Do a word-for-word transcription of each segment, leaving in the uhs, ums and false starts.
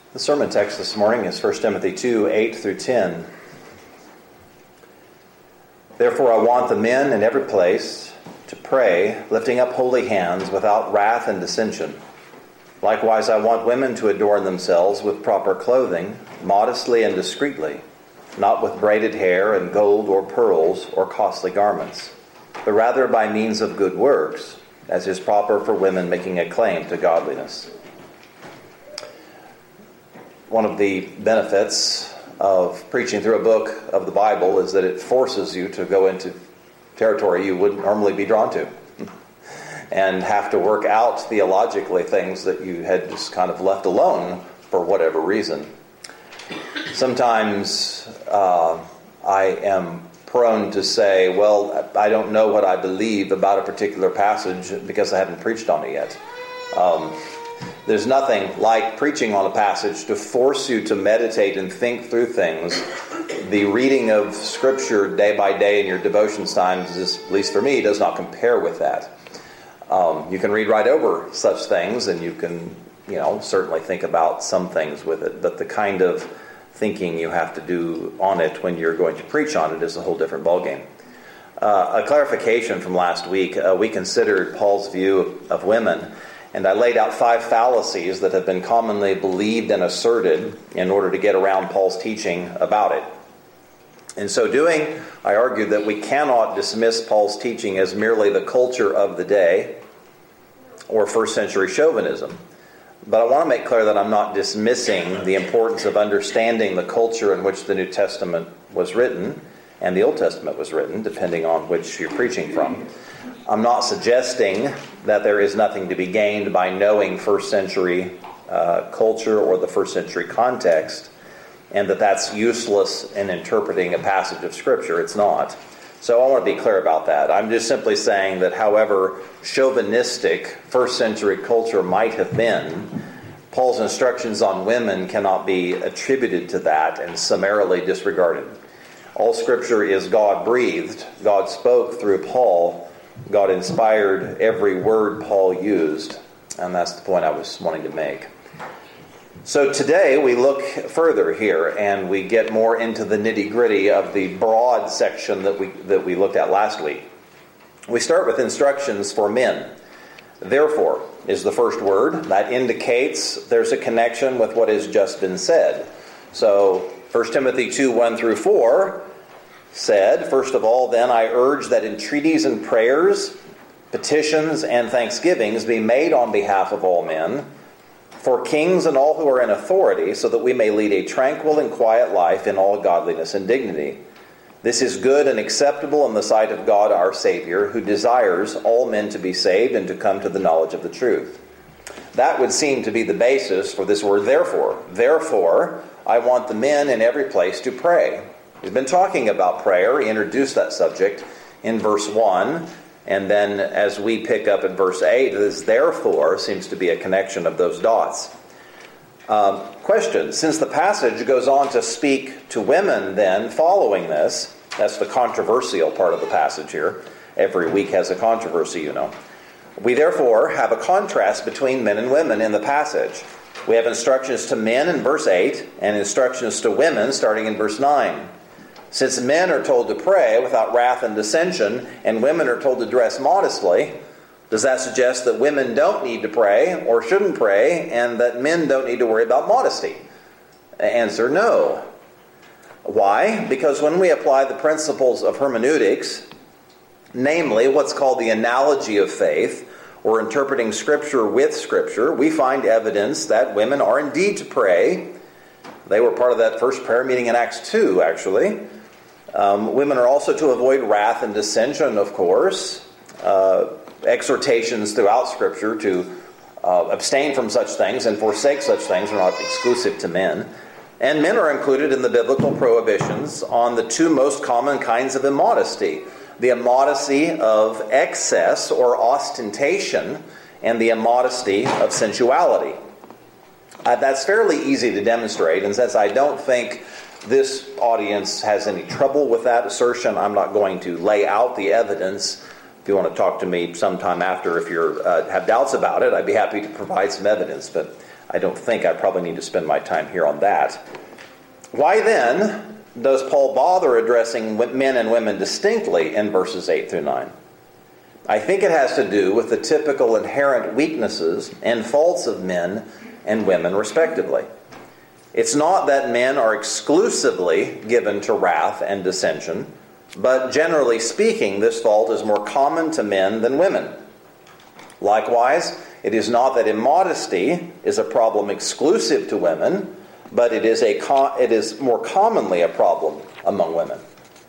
The sermon text this morning is First Timothy two, eight through ten. Therefore I want the men in every place to pray, lifting up holy hands without wrath and dissension. Likewise I want women to adorn themselves with proper clothing, modestly and discreetly, not with braided hair and gold or pearls or costly garments, but rather by means of good works, as is proper for women making a claim to godliness. One of the benefits of preaching through a book of the Bible is that it forces you to go into territory you wouldn't normally be drawn to and have to work out theologically things that you had just kind of left alone for whatever reason. Sometimes uh, I am prone to say, well, I don't know what I believe about a particular passage because I haven't preached on it yet. Um, There's nothing like preaching on a passage to force you to meditate and think through things. The reading of Scripture day by day in your devotions times, is, at least for me, does not compare with that. Um, you can read right over such things, and you can, you know, certainly think about some things with it. But the kind of thinking you have to do on it when you're going to preach on it is a whole different ballgame. Uh, a clarification from last week, uh, we considered Paul's view of women. And I laid out five fallacies that have been commonly believed and asserted in order to get around Paul's teaching about it. In so doing, I argued that we cannot dismiss Paul's teaching as merely the culture of the day or first century chauvinism. But I want to make clear that I'm not dismissing the importance of understanding the culture in which the New Testament was written and the Old Testament was written, depending on which you're preaching from. I'm not suggesting that there is nothing to be gained by knowing first century uh, culture or the first century context, and that that's useless in interpreting a passage of Scripture. It's not. So I want to be clear about that. I'm just simply saying that however chauvinistic first century culture might have been, Paul's instructions on women cannot be attributed to that and summarily disregarded. All Scripture is God-breathed. God spoke through Paul. God inspired every word Paul used, and that's the point I was wanting to make. So today we look further here, and we get more into the nitty-gritty of the broad section that we that we looked at last week. We start with instructions for men. Therefore is the first word. That indicates there's a connection with what has just been said. So First Timothy two, one through four said, first of all, then I urge that entreaties and prayers, petitions and thanksgivings be made on behalf of all men, for kings and all who are in authority, so that we may lead a tranquil and quiet life in all godliness and dignity. This is good and acceptable in the sight of God our Savior, who desires all men to be saved and to come to the knowledge of the truth. That would seem to be the basis for this word therefore. Therefore, I want the men in every place to pray. We've been talking about prayer. He introduced that subject in verse one. And then as we pick up at verse eight, this therefore seems to be a connection of those dots. Um, question. Since the passage goes on to speak to women then following this, that's the controversial part of the passage here. Every week has a controversy, you know. We therefore have a contrast between men and women in the passage. We have instructions to men in verse eight and instructions to women starting in verse nine. Since men are told to pray without wrath and dissension, and women are told to dress modestly, does that suggest that women don't need to pray or shouldn't pray, and that men don't need to worry about modesty? The answer, no. Why? Because when we apply the principles of hermeneutics, namely what's called the analogy of faith, or interpreting Scripture with Scripture, we find evidence that women are indeed to pray. They were part of that first prayer meeting in Acts two, actually. Um, women are also to avoid wrath and dissension, of course. Uh, exhortations throughout Scripture to uh, abstain from such things and forsake such things are not exclusive to men. And men are included in the biblical prohibitions on the two most common kinds of immodesty. The immodesty of excess or ostentation and the immodesty of sensuality. Uh, that's fairly easy to demonstrate, and since I don't think this audience has any trouble with that assertion, I'm not going to lay out the evidence. If you want to talk to me sometime after, if you uh, have doubts about it, I'd be happy to provide some evidence. But I don't think I probably need to spend my time here on that. Why then does Paul bother addressing men and women distinctly in verses eight through nine? I think it has to do with the typical inherent weaknesses and faults of men and women respectively. It's not that men are exclusively given to wrath and dissension, but generally speaking, this fault is more common to men than women. Likewise, it is not that immodesty is a problem exclusive to women, but it is a co- it is more commonly a problem among women.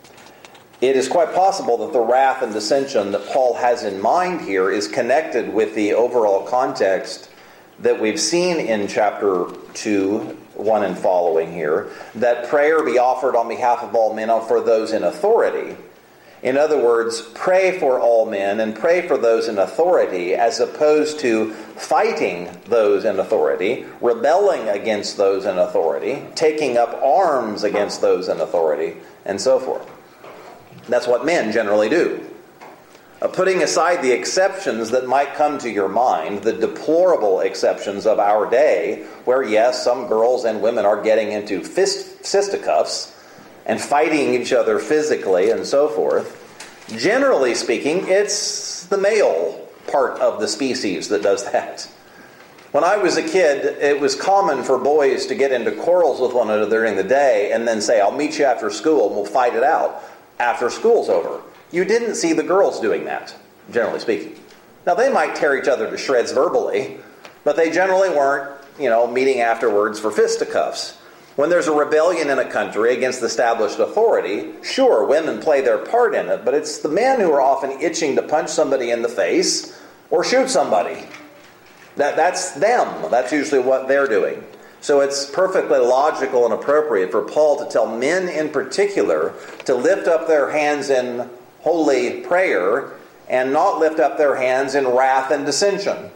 It is quite possible that the wrath and dissension that Paul has in mind here is connected with the overall context that we've seen in chapter two, one and following here, that prayer be offered on behalf of all men or for those in authority. In other words, pray for all men and pray for those in authority, as opposed to fighting those in authority, rebelling against those in authority, taking up arms against those in authority, and so forth. That's what men generally do. Uh, putting aside the exceptions that might come to your mind, the deplorable exceptions of our day, where yes, some girls and women are getting into fist, fisticuffs and fighting each other physically and so forth, generally speaking, it's the male part of the species that does that. When I was a kid, it was common for boys to get into quarrels with one another during the day and then say, I'll meet you after school and we'll fight it out after school's over. You didn't see the girls doing that, generally speaking. Now, they might tear each other to shreds verbally, but they generally weren't, you know, meeting afterwards for fisticuffs. When there's a rebellion in a country against established authority, sure, women play their part in it, but it's the men who are often itching to punch somebody in the face or shoot somebody. That, that's them. That's usually what they're doing. So it's perfectly logical and appropriate for Paul to tell men in particular to lift up their hands in holy prayer and not lift up their hands in wrath and dissension.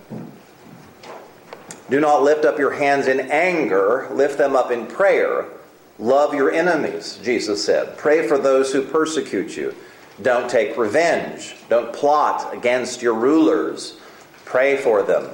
Do not lift up your hands in anger, lift them up in prayer. Love your enemies, Jesus said. Pray for those who persecute you. Don't take revenge. Don't plot against your rulers. Pray for them.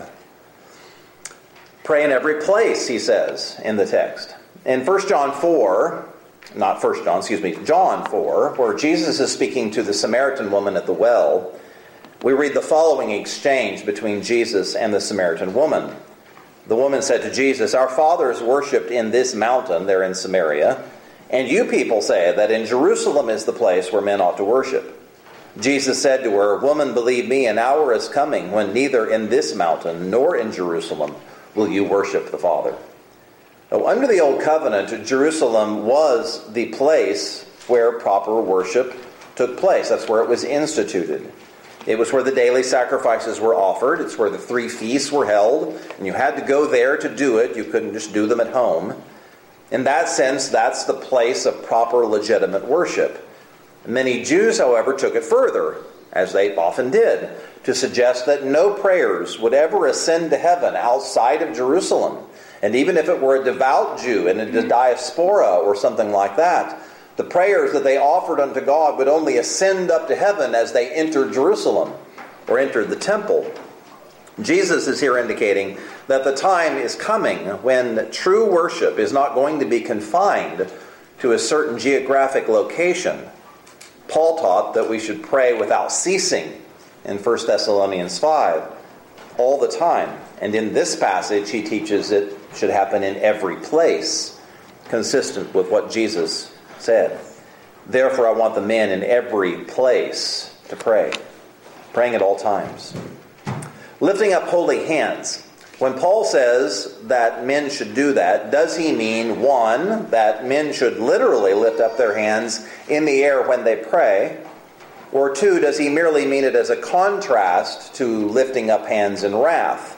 Pray in every place, he says in the text. In First John four, not First John, excuse me, John four, where Jesus is speaking to the Samaritan woman at the well, we read the following exchange between Jesus and the Samaritan woman. The woman said to Jesus, our fathers worshipped in this mountain, there in Samaria, and you people say that in Jerusalem is the place where men ought to worship. Jesus said to her, woman, believe me, an hour is coming when neither in this mountain nor in Jerusalem will you worship the Father. Now, under the Old Covenant, Jerusalem was the place where proper worship took place. That's where it was instituted. It was where the daily sacrifices were offered. It's where the three feasts were held. And you had to go there to do it. You couldn't just do them at home. In that sense, that's the place of proper, legitimate worship. Many Jews, however, took it further, as they often did, to suggest that no prayers would ever ascend to heaven outside of Jerusalem. And even if it were a devout Jew in a diaspora or something like that, the prayers that they offered unto God would only ascend up to heaven as they entered Jerusalem or entered the temple. Jesus is here indicating that the time is coming when true worship is not going to be confined to a certain geographic location. Paul taught that we should pray without ceasing in First Thessalonians five all the time. And in this passage, he teaches it should happen in every place, consistent with what Jesus said. Therefore, I want the men in every place to pray, praying at all times. Lifting up holy hands. When Paul says that men should do that, does he mean, one, that men should literally lift up their hands in the air when they pray? Or two, does he merely mean it as a contrast to lifting up hands in wrath?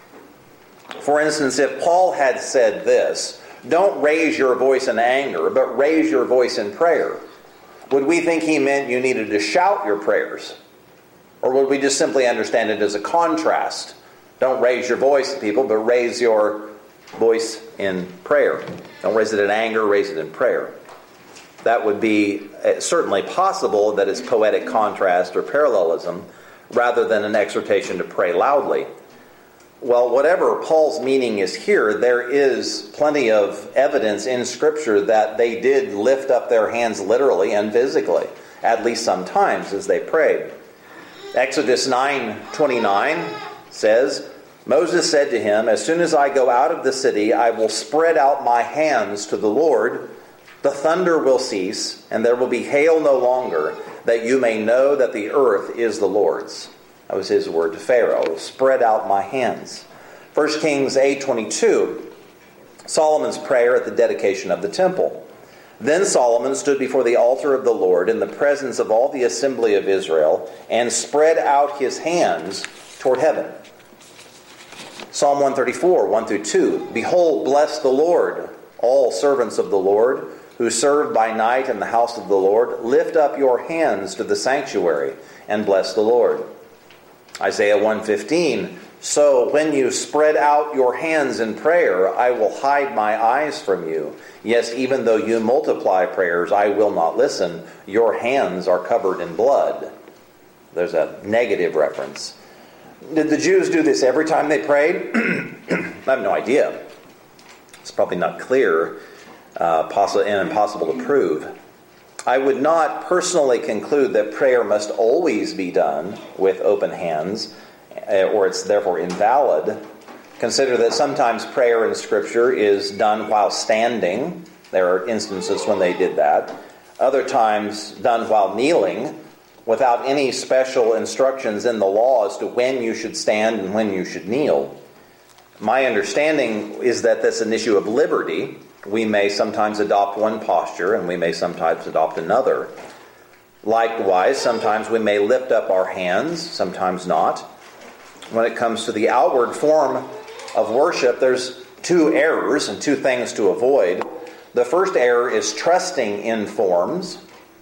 For instance, if Paul had said this, don't raise your voice in anger, but raise your voice in prayer, would we think he meant you needed to shout your prayers? Or would we just simply understand it as a contrast? Don't raise your voice to people, but raise your voice in prayer. Don't raise it in anger, raise it in prayer. That would be certainly possible that it's poetic contrast or parallelism rather than an exhortation to pray loudly. Well, whatever Paul's meaning is here, there is plenty of evidence in Scripture that they did lift up their hands literally and physically, at least sometimes as they prayed. Exodus nine twenty-nine says, Moses said to him, as soon as I go out of the city, I will spread out my hands to the Lord. The thunder will cease, and there will be hail no longer, that you may know that the earth is the Lord's. That was his word to Pharaoh, spread out my hands. First Kings eight twenty-two, Solomon's prayer at the dedication of the temple. Then Solomon stood before the altar of the Lord in the presence of all the assembly of Israel and spread out his hands toward heaven. Psalm one thirty-four, one through two, Behold, bless the Lord, all servants of the Lord, who serve by night in the house of the Lord. Lift up your hands to the sanctuary and bless the Lord. Isaiah one fifteen, So when you spread out your hands in prayer, I will hide my eyes from you. Yes, even though you multiply prayers, I will not listen. Your hands are covered in blood. There's a negative reference. Did the Jews do this every time they prayed? I have no idea. It's probably not clear uh, possible and impossible to prove. I would not personally conclude that prayer must always be done with open hands, or it's therefore invalid. Consider that sometimes prayer in Scripture is done while standing. There are instances when they did that. Other times done while kneeling, without any special instructions in the law as to when you should stand and when you should kneel. My understanding is that that's an issue of liberty. We may sometimes adopt one posture and we may sometimes adopt another. Likewise, sometimes we may lift up our hands, sometimes not. When it comes to the outward form of worship, there's two errors and two things to avoid. The first error is trusting in forms.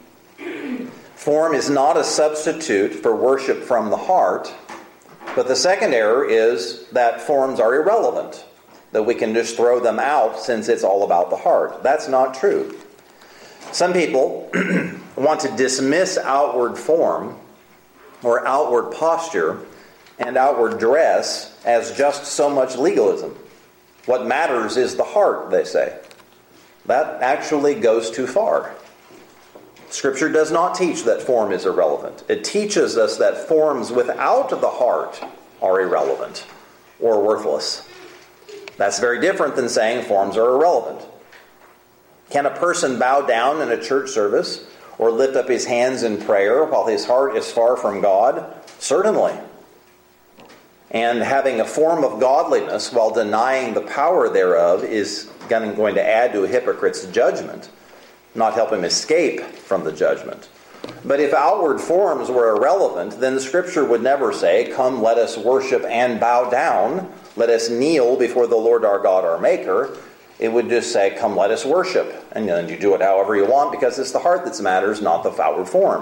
Form is not a substitute for worship from the heart. But the second error is that forms are irrelevant, that we can just throw them out since it's all about the heart. That's not true. Some people want to dismiss outward form or outward posture and outward dress as just so much legalism. What matters is the heart, they say. That actually goes too far. Scripture does not teach that form is irrelevant. It teaches us that forms without the heart are irrelevant or worthless. That's very different than saying forms are irrelevant. Can a person bow down in a church service or lift up his hands in prayer while his heart is far from God? Certainly. And having a form of godliness while denying the power thereof is going to add to a hypocrite's judgment, not help him escape from the judgment. But if outward forms were irrelevant, then the Scripture would never say, "Come, let us worship and bow down. Let us kneel before the Lord our God, our Maker." It would just say, "Come, let us worship." And then you do it however you want because it's the heart that matters, not the outward form.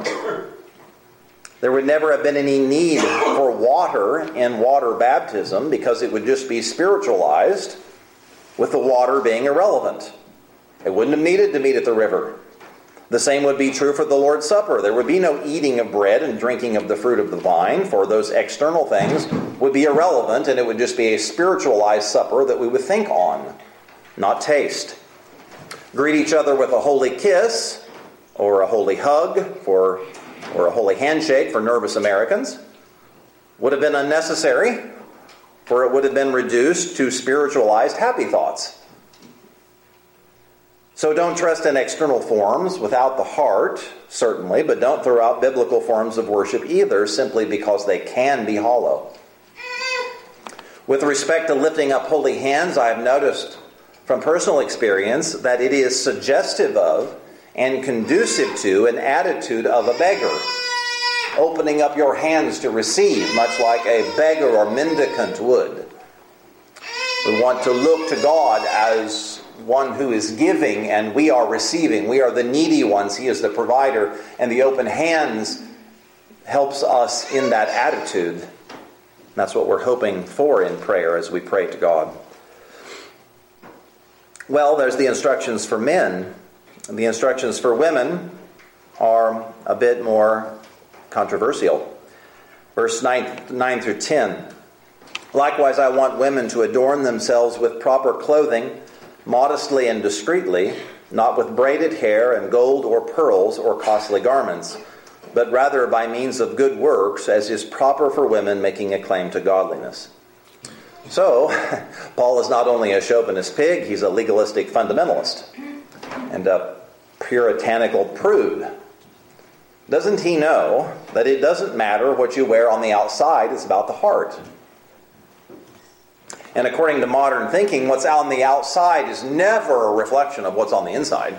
There would never have been any need for water in water baptism because it would just be spiritualized with the water being irrelevant. It wouldn't have needed to meet at the river. The same would be true for the Lord's Supper. There would be no eating of bread and drinking of the fruit of the vine, for those external things would be irrelevant, and it would just be a spiritualized supper that we would think on, not taste. Greet each other with a holy kiss, or a holy hug, for, or a holy handshake for nervous Americans would have been unnecessary, for it would have been reduced to spiritualized happy thoughts. So don't trust in external forms without the heart, certainly, but don't throw out biblical forms of worship either, simply because they can be hollow. With respect to lifting up holy hands, I have noticed from personal experience that it is suggestive of and conducive to an attitude of a beggar. Opening up your hands to receive, much like a beggar or mendicant would. We want to look to God as one who is giving and we are receiving. We are the needy ones. He is the provider. And the open hands helps us in that attitude. That's what we're hoping for in prayer as we pray to God. Well, there's the instructions for men. And the instructions for women are a bit more controversial. Verse nine, nine through ten. Likewise, I want women to adorn themselves with proper clothing, modestly and discreetly, not with braided hair and gold or pearls or costly garments, but rather by means of good works, as is proper for women making a claim to godliness. So, Paul is not only a chauvinist pig, he's a legalistic fundamentalist and a puritanical prude. Doesn't he know that it doesn't matter what you wear on the outside, it's about the heart? And according to modern thinking, what's on the outside is never a reflection of what's on the inside.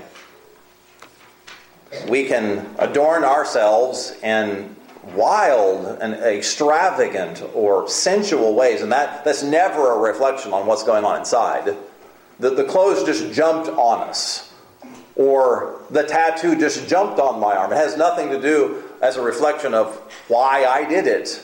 We can adorn ourselves in wild and extravagant or sensual ways, and that, that's never a reflection on what's going on inside. The, the clothes just jumped on us, or the tattoo just jumped on my arm. It has nothing to do as a reflection of why I did it.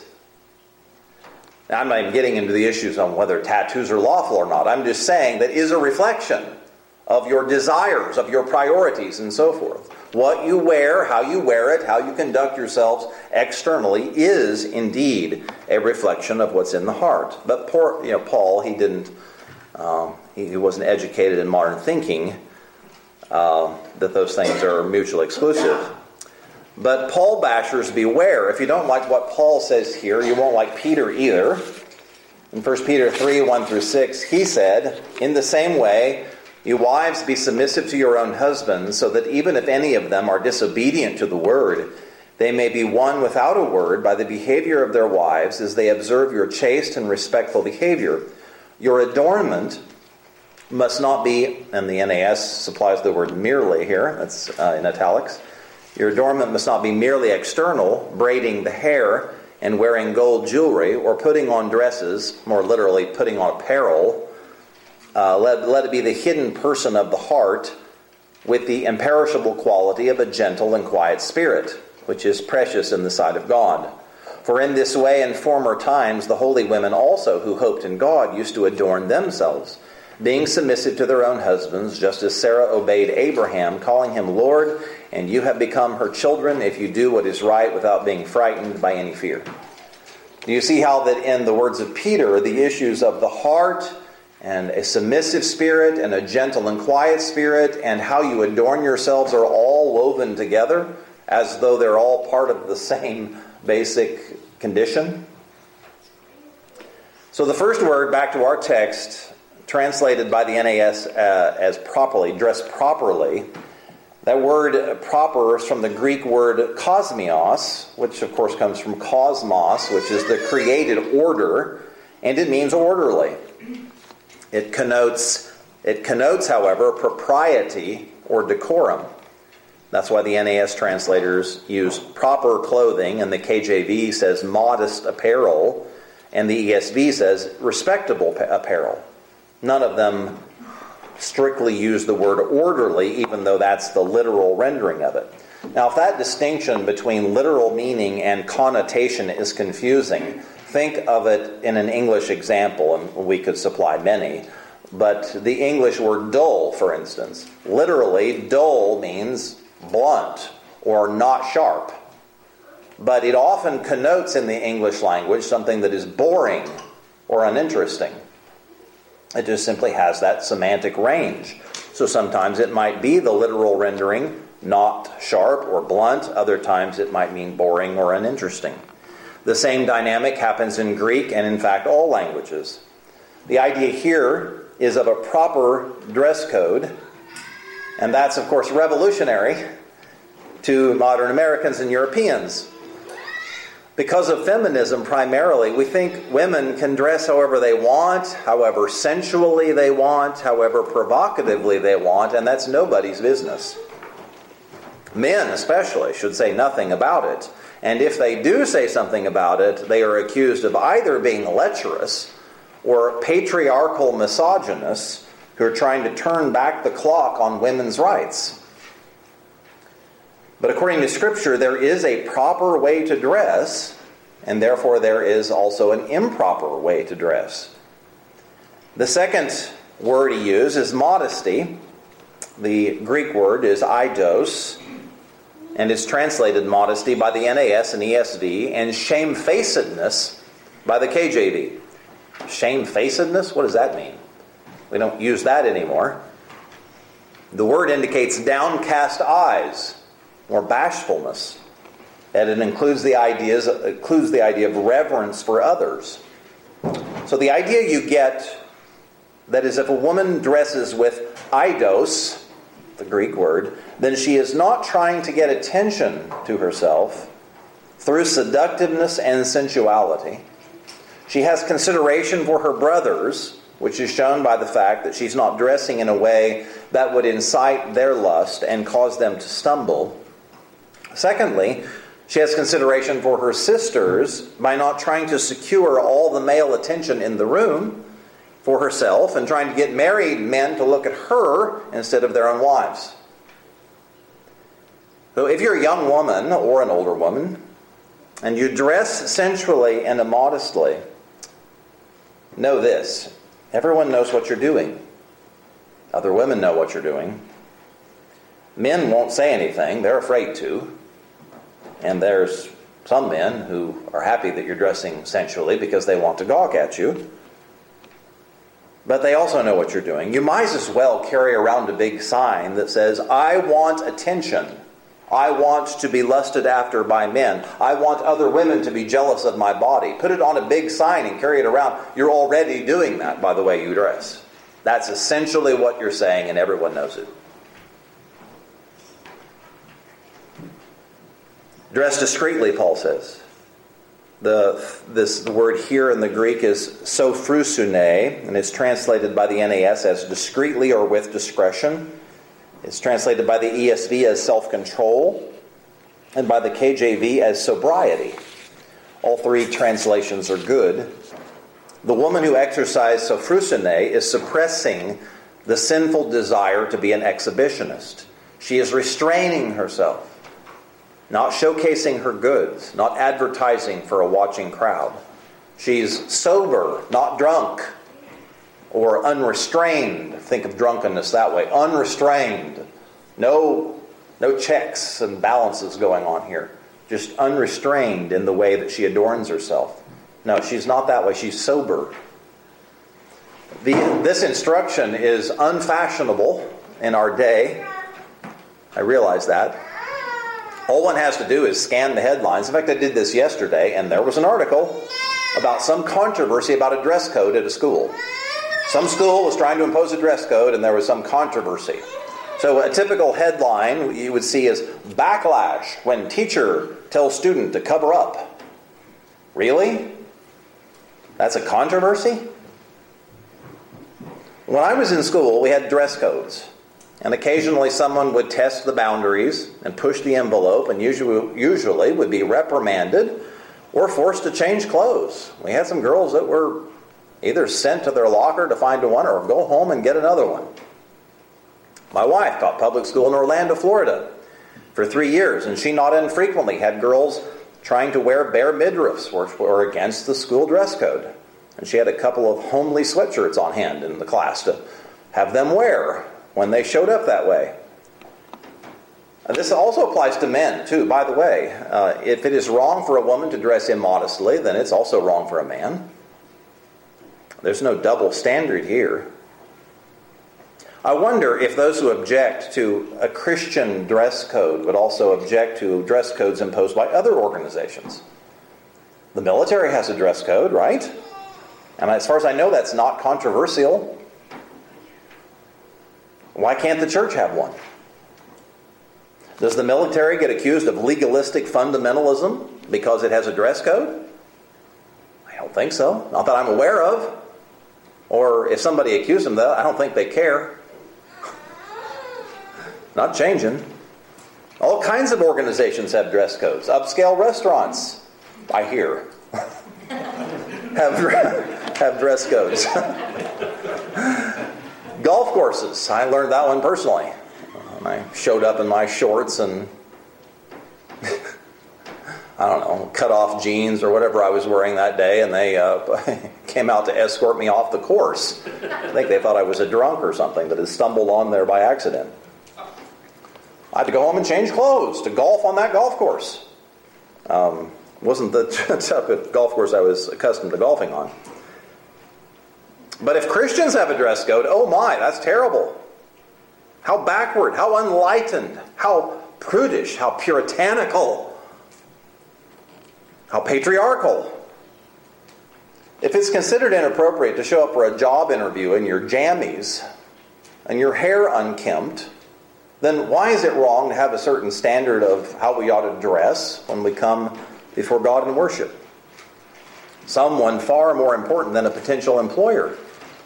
Now, I'm not even getting into the issues on whether tattoos are lawful or not. I'm just saying that is a reflection of your desires, of your priorities, and so forth. What you wear, how you wear it, how you conduct yourselves externally is indeed a reflection of what's in the heart. But poor, you know, Paul, he didn't, um, he, he wasn't educated in modern thinking uh, that those things are mutually exclusive. But Paul bashers, beware. If you don't like what Paul says here, you won't like Peter either. In First Peter three, one through six, he said, "In the same way, you wives, be submissive to your own husbands, so that even if any of them are disobedient to the word, they may be won without a word by the behavior of their wives, as they observe your chaste and respectful behavior. Your adornment must not be," and the N A S supplies the word merely here, that's uh, in italics, "your adornment must not be merely external, braiding the hair and wearing gold jewelry, or putting on dresses," more literally, putting on apparel. Uh, let, let it be the hidden person of the heart with the imperishable quality of a gentle and quiet spirit, which is precious in the sight of God. For in this way in former times the holy women also who hoped in God used to adorn themselves, being submissive to their own husbands, just as Sarah obeyed Abraham, calling him Lord, and you have become her children if you do what is right without being frightened by any fear. Do you see how that in the words of Peter, the issues of the heart and a submissive spirit and a gentle and quiet spirit and how you adorn yourselves are all woven together as though they're all part of the same basic condition? So the first word, back to our text, translated by the N A S uh, as properly, dress properly. That word proper is from the Greek word kosmios, which of course comes from cosmos, which is the created order, and it means orderly. It connotes, it connotes, however, propriety or decorum. That's why the N A S translators use proper clothing, and the K J V says modest apparel, and the E S V says respectable apparel. None of them strictly use the word orderly, even though that's the literal rendering of it. Now, if that distinction between literal meaning and connotation is confusing, think of it in an English example, and we could supply many. But the English word dull, for instance, literally dull means blunt or not sharp. But it often connotes in the English language something that is boring or uninteresting. It just simply has that semantic range. So sometimes it might be the literal rendering, not sharp or blunt. Other times it might mean boring or uninteresting. The same dynamic happens in Greek and, in fact, all languages. The idea here is of a proper dress code, and that's, of course, revolutionary to modern Americans and Europeans. Because of feminism primarily, we think women can dress however they want, however sensually they want, however provocatively they want, and that's nobody's business. Men especially should say nothing about it. And if they do say something about it, they are accused of either being lecherous or patriarchal misogynists who are trying to turn back the clock on women's rights. But according to Scripture, there is a proper way to dress, and therefore there is also an improper way to dress. The second word he used is modesty. The Greek word is eidos, and it's translated modesty by the N A S and E S V, and shamefacedness by the K J V. Shamefacedness? What does that mean? We don't use that anymore. The word indicates downcast eyes or bashfulness. And it includes the ideas, includes the idea of reverence for others. So the idea you get, that is, if a woman dresses with eidos, the Greek word, then she is not trying to get attention to herself through seductiveness and sensuality. She has consideration for her brothers, which is shown by the fact that she's not dressing in a way that would incite their lust and cause them to stumble. Secondly, she has consideration for her sisters by not trying to secure all the male attention in the room for herself and trying to get married men to look at her instead of their own wives. So if you're a young woman or an older woman and you dress sensually and immodestly, know this: everyone knows what you're doing. Other women know what you're doing. Men won't say anything. They're afraid to. And there's some men who are happy that you're dressing sensually because they want to gawk at you. But they also know what you're doing. You might as well carry around a big sign that says, I want attention. I want to be lusted after by men. I want other women to be jealous of my body. Put it on a big sign and carry it around. You're already doing that by the way you dress. That's essentially what you're saying, and everyone knows it. Dress discreetly, Paul says. The, this the word here in the Greek is sophrosune, and it's translated by the N A S as discreetly or with discretion. It's translated by the E S V as self-control, and by the K J V as sobriety. All three translations are good. The woman who exercised sophrosune is suppressing the sinful desire to be an exhibitionist. She is restraining herself. Not showcasing her goods, not advertising for a watching crowd. She's sober, not drunk, or unrestrained. Think of drunkenness that way. Unrestrained. No, no checks and balances going on here. Just unrestrained in the way that she adorns herself. No, she's not that way. She's sober. The, this instruction is unfashionable in our day. I realize that. All one has to do is scan the headlines. In fact, I did this yesterday, and there was an article about some controversy about a dress code at a school. Some school was trying to impose a dress code, and there was some controversy. So a typical headline you would see is, backlash when teacher tells student to cover up. Really? That's a controversy? When I was in school, we had dress codes. And occasionally someone would test the boundaries and push the envelope and usually, usually would be reprimanded or forced to change clothes. We had some girls that were either sent to their locker to find one or go home and get another one. My wife taught public school in Orlando, Florida for three years, and she not infrequently had girls trying to wear bare midriffs or, or against the school dress code. And she had a couple of homely sweatshirts on hand in the class to have them wear when they showed up that way. And this also applies to men, too, by the way. Uh, if it is wrong for a woman to dress immodestly, then it's also wrong for a man. There's no double standard here. I wonder if those who object to a Christian dress code would also object to dress codes imposed by other organizations. The military has a dress code, right? And as far as I know, that's not controversial. Why can't the church have one? Does the military get accused of legalistic fundamentalism because it has a dress code? I don't think so. Not that I'm aware of. Or if somebody accused them of that, I don't think they care. Not changing. All kinds of organizations have dress codes. Upscale restaurants, I hear, have, have dress codes. Golf courses. I learned that one personally. And I showed up in my shorts and I don't know, cut off jeans or whatever I was wearing that day, and they uh, came out to escort me off the course. I think they thought I was a drunk or something that had stumbled on there by accident. I had to go home and change clothes to golf on that golf course. Um, wasn't the type of golf course I was accustomed to golfing on. But if Christians have a dress code, oh my, that's terrible. How backward, how unenlightened, how prudish, how puritanical, how patriarchal. If it's considered inappropriate to show up for a job interview in your jammies and your hair unkempt, then why is it wrong to have a certain standard of how we ought to dress when we come before God in worship? Someone far more important than a potential employer.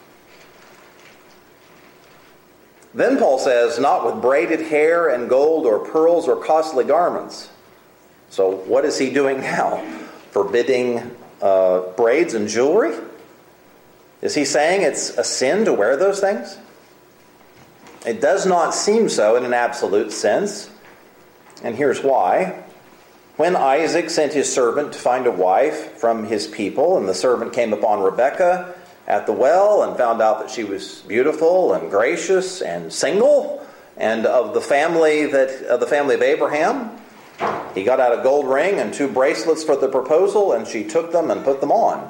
Then Paul says, not with braided hair and gold or pearls or costly garments. So what is he doing now? Forbidding uh, braids and jewelry? Is he saying it's a sin to wear those things? It does not seem so in an absolute sense. And here's why. When Isaac sent his servant to find a wife from his people, and the servant came upon Rebekah at the well and found out that she was beautiful and gracious and single and of the family that of the family of Abraham, he got out a gold ring and two bracelets for the proposal, and she took them and put them on.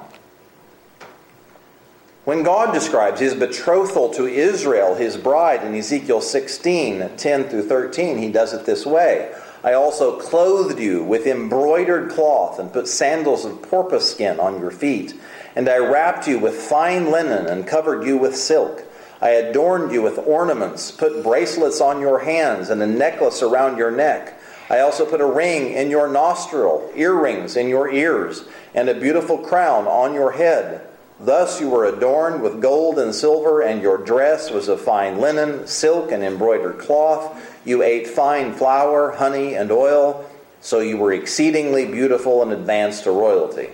When God describes his betrothal to Israel, his bride, in Ezekiel sixteen, ten through thirteen, he does it this way. I also clothed you with embroidered cloth and put sandals of porpoise skin on your feet. And I wrapped you with fine linen and covered you with silk. I adorned you with ornaments, put bracelets on your hands and a necklace around your neck. I also put a ring in your nostril, earrings in your ears, and a beautiful crown on your head. Thus you were adorned with gold and silver, and your dress was of fine linen, silk, and embroidered cloth. You ate fine flour, honey, and oil, so you were exceedingly beautiful and advanced to royalty.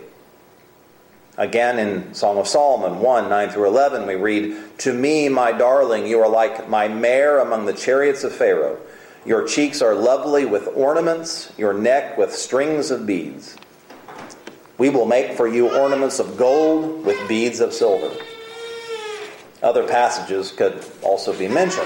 Again, in Song of Solomon one, nine through eleven, we read, To me, my darling, you are like my mare among the chariots of Pharaoh. Your cheeks are lovely with ornaments, your neck with strings of beads. We will make for you ornaments of gold with beads of silver. Other passages could also be mentioned.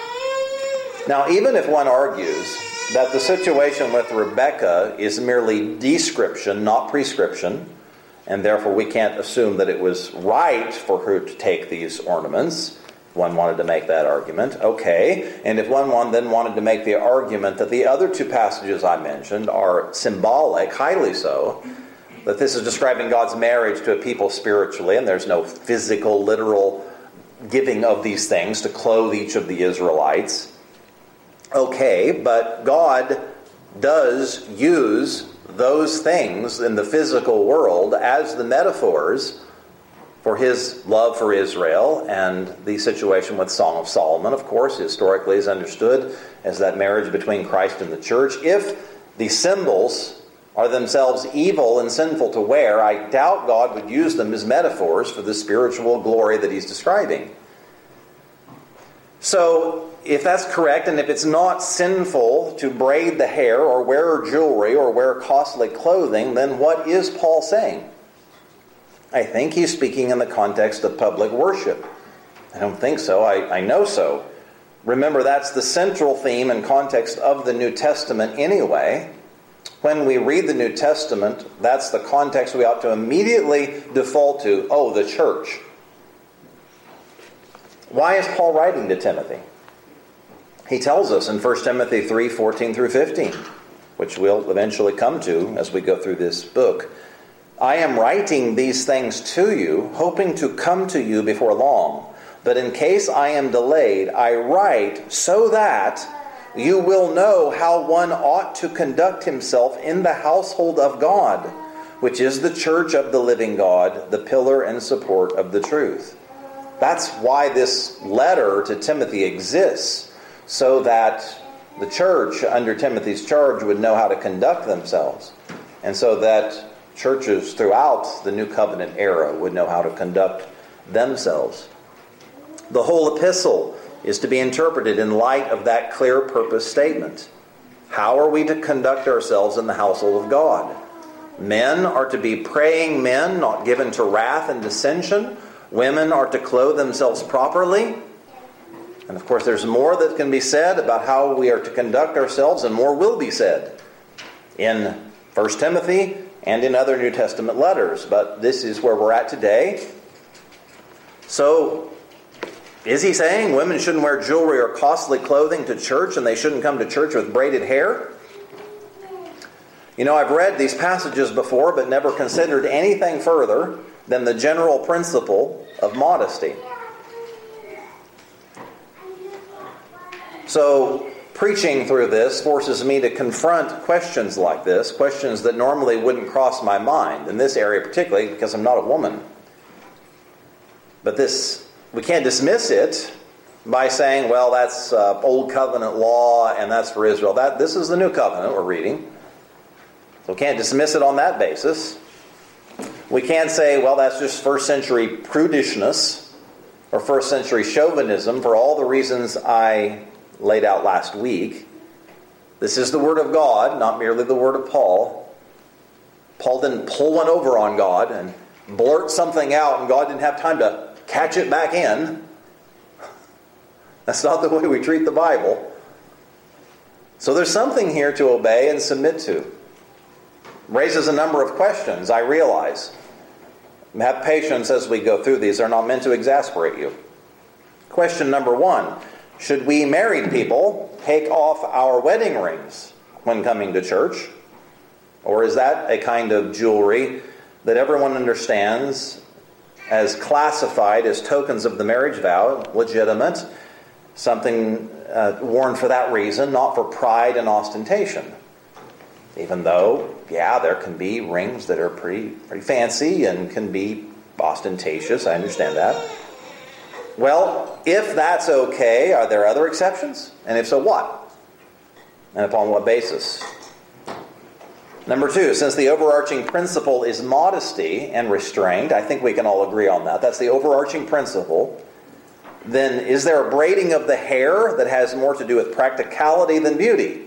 Now, even if one argues that the situation with Rebekah is merely description, not prescription, and therefore we can't assume that it was right for her to take these ornaments, one wanted to make that argument, okay. And if one then wanted to make the argument that the other two passages I mentioned are symbolic, highly so, that this is describing God's marriage to a people spiritually, and there's no physical, literal giving of these things to clothe each of the Israelites. Okay, but God does use those things in the physical world as the metaphors for his love for Israel, and the situation with Song of Solomon, of course, historically is understood as that marriage between Christ and the church. If the symbols are themselves evil and sinful to wear, I doubt God would use them as metaphors for the spiritual glory that he's describing. So, if that's correct, and if it's not sinful to braid the hair or wear jewelry or wear costly clothing, then what is Paul saying? I think he's speaking in the context of public worship. I don't think so. I, I know so. Remember, that's the central theme and context of the New Testament anyway. When we read the New Testament, that's the context we ought to immediately default to. Oh, the church. Why is Paul writing to Timothy? He tells us in First Timothy three, fourteen through fifteen, which we'll eventually come to as we go through this book. I am writing these things to you, hoping to come to you before long. But in case I am delayed, I write so that you will know how one ought to conduct himself in the household of God, which is the church of the living God, the pillar and support of the truth. That's why this letter to Timothy exists, so that the church under Timothy's charge would know how to conduct themselves, and so that churches throughout the New Covenant era would know how to conduct themselves. The whole epistle is to be interpreted in light of that clear purpose statement. How are we to conduct ourselves in the household of God? Men are to be praying men, not given to wrath and dissension. Women are to clothe themselves properly. And of course, there's more that can be said about how we are to conduct ourselves, and more will be said in First Timothy and in other New Testament letters. But this is where we're at today. So, is he saying women shouldn't wear jewelry or costly clothing to church and they shouldn't come to church with braided hair? You know, I've read these passages before but never considered anything further than the general principle of modesty. So, preaching through this forces me to confront questions like this, questions that normally wouldn't cross my mind, in this area particularly because I'm not a woman. But this, we can't dismiss it by saying, well, that's uh, Old Covenant law and that's for Israel. That This is the New Covenant we're reading. So we can't dismiss it on that basis. We can't say, well, that's just first century prudishness or first century chauvinism for all the reasons I laid out last week. This is the Word of God, not merely the Word of Paul. Paul didn't pull one over on God and blurt something out and God didn't have time to catch it back in. That's not the way we treat the Bible. So there's something here to obey and submit to. Raises a number of questions, I realize. Have patience as we go through these. They're not meant to exasperate you. Question number one. Should we married people take off our wedding rings when coming to church? Or is that a kind of jewelry that everyone understands as classified as tokens of the marriage vow, legitimate, something uh, worn for that reason, not for pride and ostentation? Even though, yeah, there can be rings that are pretty, pretty fancy and can be ostentatious, I understand that. Well, if that's okay, are there other exceptions? And if so, what? And upon what basis? Number two, since the overarching principle is modesty and restraint, I think we can all agree on that. That's the overarching principle. Then is there a braiding of the hair that has more to do with practicality than beauty?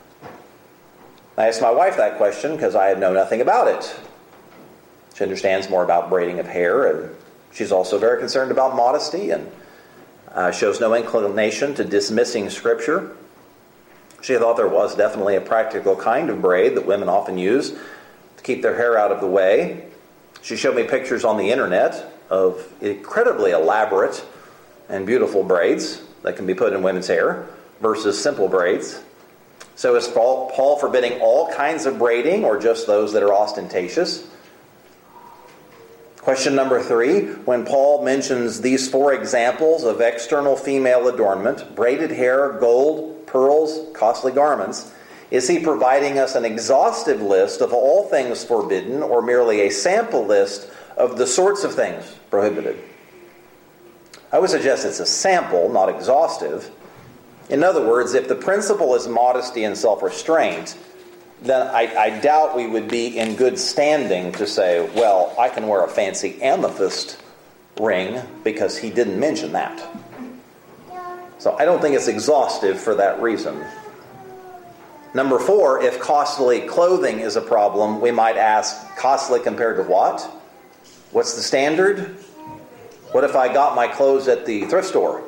I asked my wife that question because I know nothing about it. She understands more about braiding of hair, and she's also very concerned about modesty and uh, shows no inclination to dismissing Scripture. She thought there was definitely a practical kind of braid that women often use to keep their hair out of the way. She showed me pictures on the internet of incredibly elaborate and beautiful braids that can be put in women's hair versus simple braids. So is Paul forbidding all kinds of braiding or just those that are ostentatious? Question number three, when Paul mentions these four examples of external female adornment, braided hair, gold, pearls, costly garments, is he providing us an exhaustive list of all things forbidden or merely a sample list of the sorts of things prohibited? I would suggest it's a sample, not exhaustive. In other words, if the principle is modesty and self-restraint, then I, I doubt we would be in good standing to say, well, I can wear a fancy amethyst ring because he didn't mention that. So I don't think it's exhaustive for that reason. Number four, if costly clothing is a problem, we might ask, costly compared to what? What's the standard? What if I got my clothes at the thrift store?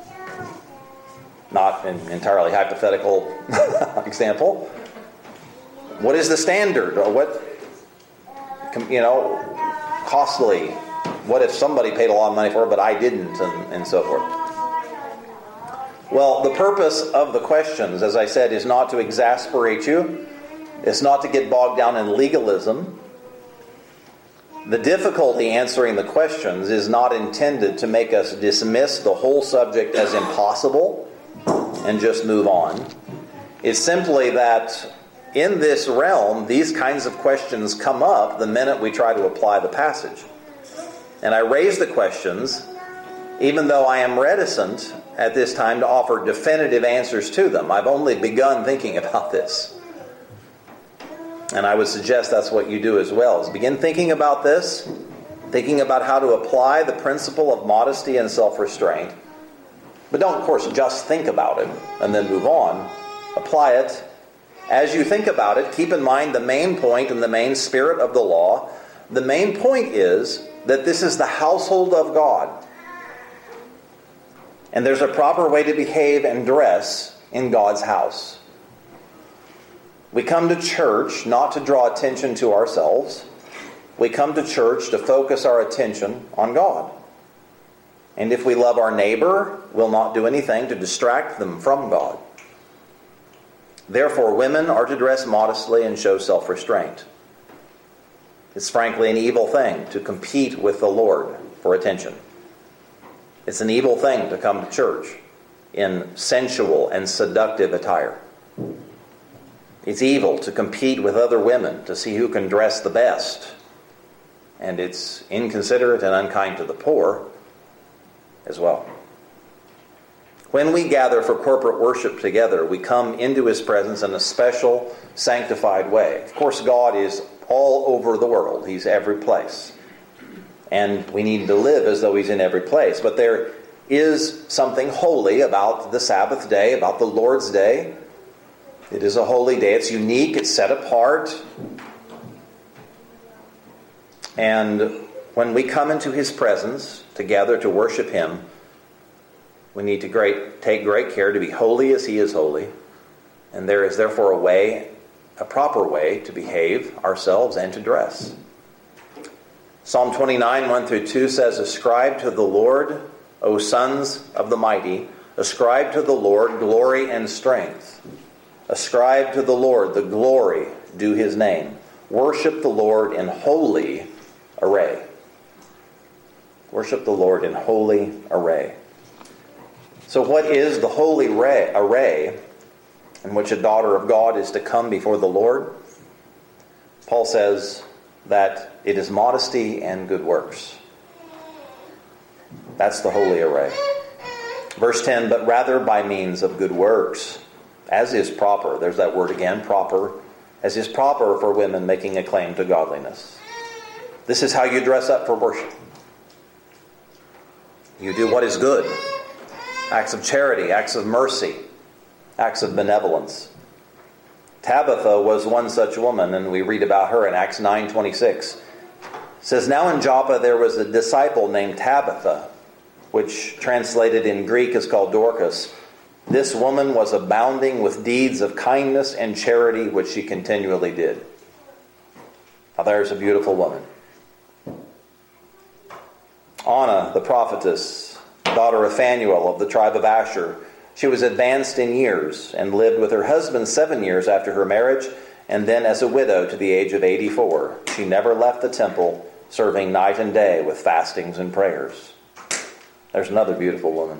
Not an entirely hypothetical example. What is the standard? Or what, you know, costly? What if somebody paid a lot of money for it, but I didn't, and, and so forth? Well, the purpose of the questions, as I said, is not to exasperate you. It's not to get bogged down in legalism. The difficulty answering the questions is not intended to make us dismiss the whole subject as impossible and just move on. It's simply that in this realm, these kinds of questions come up the minute we try to apply the passage. And I raise the questions even though I am reticent at this time to offer definitive answers to them. I've only begun thinking about this. And I would suggest that's what you do as well, is begin thinking about this, thinking about how to apply the principle of modesty and self-restraint. But don't, of course, just think about it and then move on. Apply it. As you think about it, keep in mind the main point and the main spirit of the law. The main point is that this is the household of God. And there's a proper way to behave and dress in God's house. We come to church not to draw attention to ourselves. We come to church to focus our attention on God. And if we love our neighbor, we'll not do anything to distract them from God. Therefore, women are to dress modestly and show self-restraint. It's frankly an evil thing to compete with the Lord for attention. It's an evil thing to come to church in sensual and seductive attire. It's evil to compete with other women to see who can dress the best. And it's inconsiderate and unkind to the poor as well. When we gather for corporate worship together, we come into His presence in a special, sanctified way. Of course, God is all over the world. He's every place. And we need to live as though He's in every place. But there is something holy about the Sabbath day, about the Lord's Day. It is a holy day. It's unique. It's set apart. And when we come into His presence together to worship Him, we need to great, take great care to be holy as He is holy. And there is therefore a way, a proper way to behave ourselves and to dress. Psalm twenty-nine, one through two says, "Ascribe to the Lord, O sons of the mighty, ascribe to the Lord glory and strength. Ascribe to the Lord the glory due His name. Worship the Lord in holy array." Worship the Lord in holy array. So what is the holy array in which a daughter of God is to come before the Lord? Paul says that it is modesty and good works. That's the holy array. Verse ten, "But rather by means of good works, as is proper." There's that word again, proper. As is proper for women making a claim to godliness. This is how you dress up for worship. You do what is good. Acts of charity, acts of mercy, acts of benevolence. Tabitha was one such woman, and we read about her in Acts nine twenty-six. It says, "Now in Joppa there was a disciple named Tabitha, which translated in Greek is called Dorcas. This woman was abounding with deeds of kindness and charity, which she continually did." Now there's a beautiful woman. Anna, the prophetess, daughter of Phanuel of the tribe of Asher. She was advanced in years and lived with her husband seven years after her marriage, and then as a widow to the age of eighty-four. She never left the temple, serving night and day with fastings and prayers. There's another beautiful woman.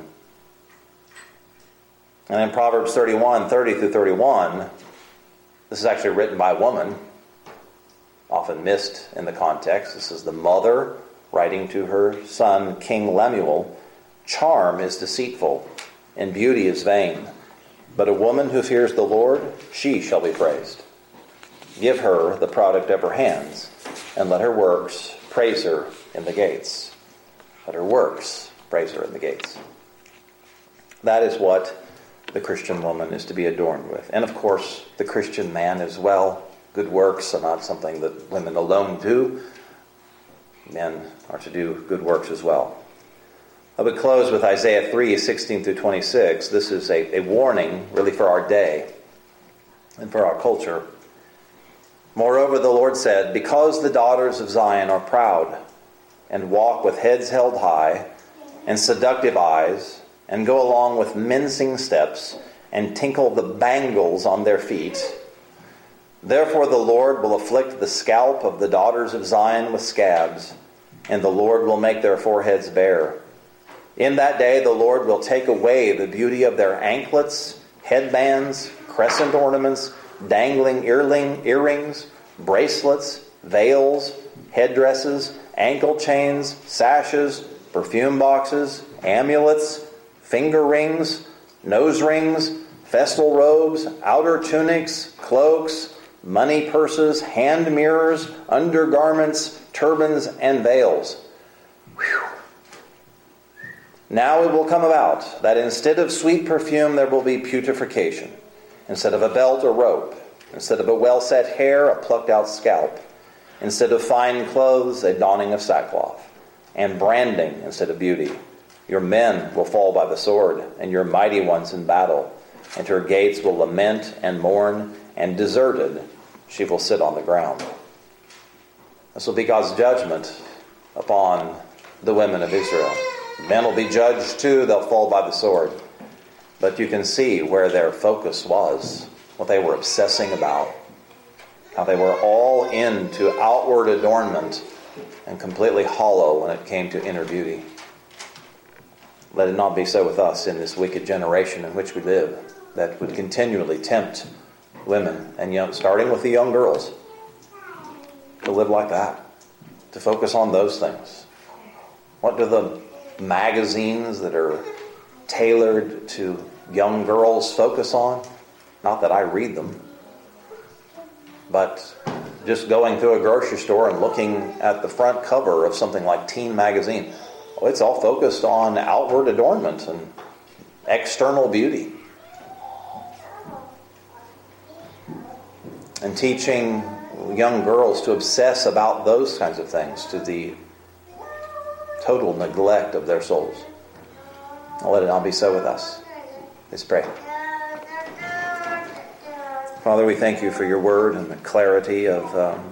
And in Proverbs thirty-one, thirty through thirty-one, this is actually written by a woman, often missed in the context. This is the mother writing to her son, King Lemuel. "Charm is deceitful, and beauty is vain. But a woman who fears the Lord, she shall be praised. Give her the product of her hands, and let her works praise her in the gates." Let her works praise her in the gates. That is what the Christian woman is to be adorned with. And of course, the Christian man as well. Good works are not something that women alone do. Men are to do good works as well. I would close with Isaiah three, sixteen through twenty-six. This is a, a warning, really, for our day and for our culture. "Moreover, the Lord said, because the daughters of Zion are proud and walk with heads held high and seductive eyes and go along with mincing steps and tinkle the bangles on their feet, therefore the Lord will afflict the scalp of the daughters of Zion with scabs, and the Lord will make their foreheads bare. In that day the Lord will take away the beauty of their anklets, headbands, crescent ornaments, dangling earring, earrings, bracelets, veils, headdresses, ankle chains, sashes, perfume boxes, amulets, finger rings, nose rings, festal robes, outer tunics, cloaks, money purses, hand mirrors, undergarments, turbans, and veils. Whew. Now it will come about that instead of sweet perfume there will be putrefaction, instead of a belt a rope, instead of a well-set hair a plucked out scalp, instead of fine clothes a donning of sackcloth, and branding instead of beauty. Your men will fall by the sword, and your mighty ones in battle, and her gates will lament and mourn, and deserted she will sit on the ground." This will be God's judgment upon the women of Israel. Men will be judged too. They'll fall by the sword. But you can see where their focus was, what they were obsessing about, how they were all into outward adornment and completely hollow when it came to inner beauty. Let it not be so with us in this wicked generation in which we live, that would continually tempt women, and young, starting with the young girls, to live like that, to focus on those things. What do the magazines that are tailored to young girls focus on? Not that I read them, but just going through a grocery store and looking at the front cover of something like Teen Magazine. Oh, it's all focused on outward adornment and external beauty. And teaching young girls to obsess about those kinds of things to the total neglect of their souls. I'll let it not be so with us. Let's pray. Father, we thank you for your word and the clarity of um,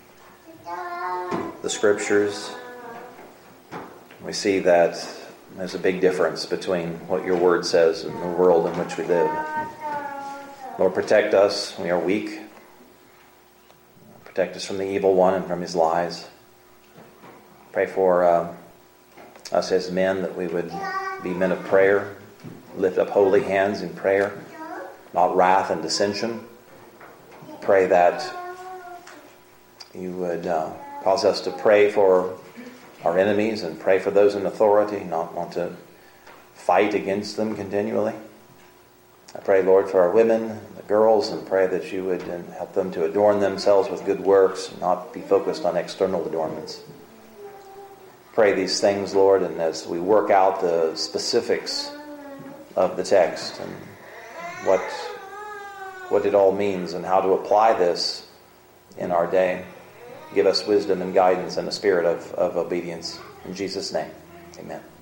the scriptures. We see that there's a big difference between what your word says and the world in which we live. Lord, protect us. We are weak. Protect us from the evil one and from his lies. Pray for uh, us as men that we would be men of prayer, lift up holy hands in prayer, not wrath and dissension. Pray that you would uh, cause us to pray for our enemies and pray for those in authority, not want to fight against them continually. I pray, Lord, for our women, the girls, and pray that you would help them to adorn themselves with good works and not be focused on external adornments. Pray these things, Lord, and as we work out the specifics of the text and what what it all means and how to apply this in our day, give us wisdom and guidance and a spirit of, of obedience. In Jesus' name, amen.